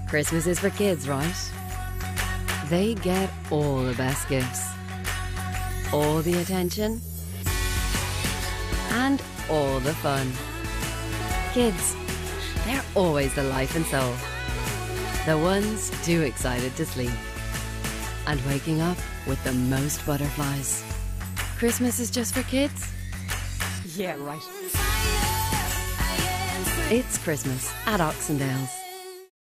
Christmas is for kids, right? They get all the best gifts, all the attention, and all the fun. Kids, they're always the life and soul. The ones too excited to sleep and waking up with the most butterflies. Christmas is just for kids? Yeah, right. It's Christmas at Oxendales.